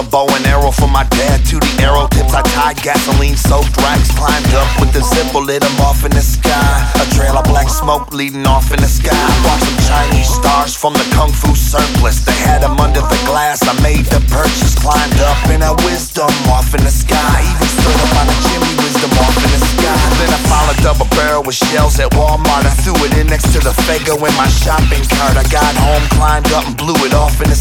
bow and arrow from my dad to the arrow tips. I tied gasoline-soaked rags, climbed up with the zipper, lit them off in the sky. A trail of black smoke leading off in the sky. Bought some Chinese stars from the Kung Fu surplus. They had them under the glass, I made the purchase. Climbed up in a wisdom off in the sky. Even stood up on a chimney, wisdom off in the sky. Then I followed double barrel with shells at Walmart. I threw it in next to the Fago in my shopping cart. I got home, climbed up and blew it off in the